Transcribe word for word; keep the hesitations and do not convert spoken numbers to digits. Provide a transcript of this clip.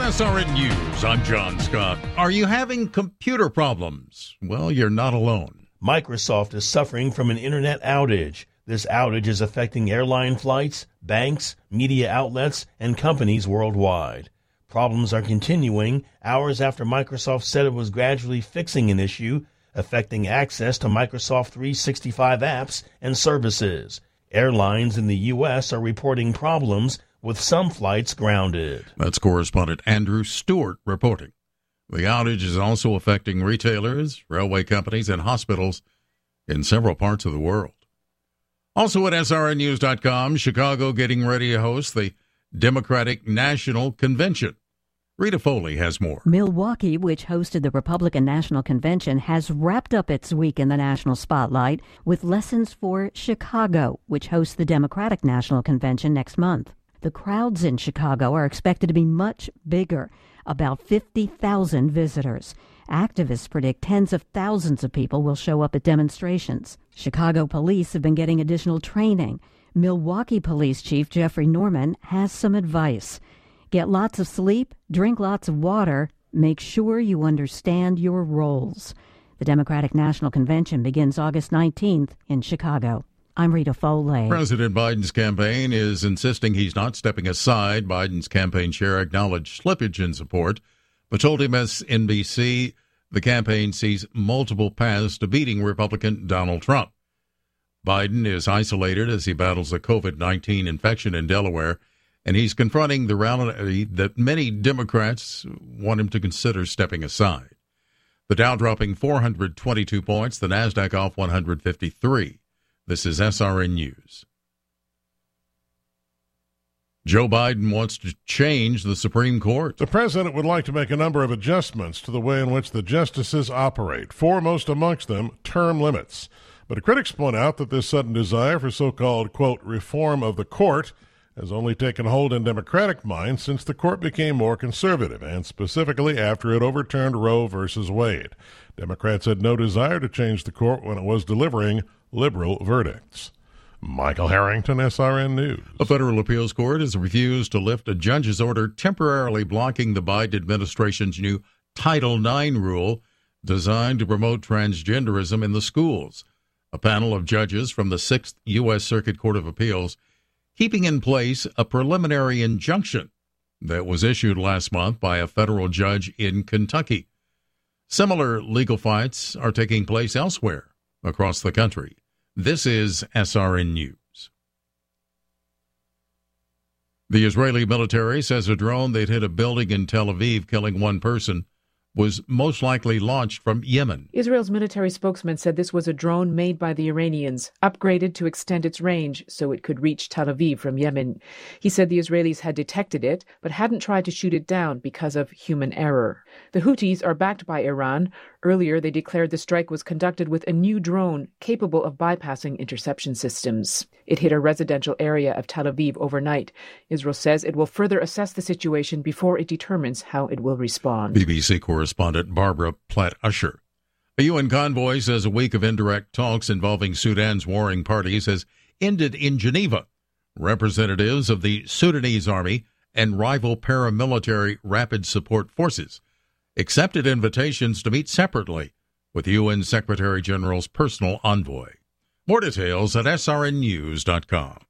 S R N News, I'm John Scott. Are you having computer problems? Well, you're not alone. Microsoft is suffering from an internet outage. This outage is affecting airline flights, banks, media outlets, and companies worldwide. Problems are continuing hours after Microsoft said it was gradually fixing an issue affecting access to Microsoft three sixty-five apps and services. Airlines in the U S are reporting problems with some flights grounded. That's correspondent Andrew Stewart reporting. The outage is also affecting retailers, railway companies, and hospitals in several parts of the world. Also at S R N news dot com, Chicago getting ready to host the Democratic National Convention. Rita Foley has more. Milwaukee, which hosted the Republican National Convention, has wrapped up its week in the national spotlight with lessons for Chicago, which hosts the Democratic National Convention next month. The crowds in Chicago are expected to be much bigger, about fifty thousand visitors. Activists predict tens of thousands of people will show up at demonstrations. Chicago police have been getting additional training. Milwaukee Police Chief Jeffrey Norman has some advice. Get lots of sleep, drink lots of water, make sure you understand your roles. The Democratic National Convention begins August nineteenth in Chicago. I'm Rita Foley. President Biden's campaign is insisting he's not stepping aside. Biden's campaign chair acknowledged slippage in support, but told M S N B C the campaign sees multiple paths to beating Republican Donald Trump. Biden is isolated as he battles a covid nineteen infection in Delaware, and he's confronting the reality that many Democrats want him to consider stepping aside. The Dow dropping four hundred twenty-two points, the NASDAQ off one hundred fifty-three. This is S R N News. Joe Biden wants to change the Supreme Court. The president would like to make a number of adjustments to the way in which the justices operate, foremost amongst them term limits. But critics point out that this sudden desire for so-called, quote, reform of the court has only taken hold in Democratic minds since the court became more conservative, and specifically after it overturned Roe versus Wade. Democrats had no desire to change the court when it was delivering liberal verdicts. Michael Harrington, S R N News. A federal appeals court has refused to lift a judge's order temporarily blocking the Biden administration's new Title nine rule designed to promote transgenderism in the schools. A panel of judges from the Sixth U S Circuit Court of Appeals keeping in place a preliminary injunction that was issued last month by a federal judge in Kentucky. Similar legal fights are taking place elsewhere across the country. This is S R N News. The Israeli military says a drone that hit a building in Tel Aviv, killing one person, was most likely launched from Yemen. Israel's military spokesman said this was a drone made by the Iranians, upgraded to extend its range so it could reach Tel Aviv from Yemen. He said the Israelis had detected it, but hadn't tried to shoot it down because of human error. The Houthis are backed by Iran. Earlier, they declared the strike was conducted with a new drone capable of bypassing interception systems. It hit a residential area of Tel Aviv overnight. Israel says it will further assess the situation before it determines how it will respond. B B C correspondent Barbara Platt-Usher. A U N convoy says a week of indirect talks involving Sudan's warring parties has ended in Geneva. Representatives of the Sudanese army and rival paramilitary rapid support forces accepted invitations to meet separately with U N Secretary General's personal envoy. More details at S R N news dot com.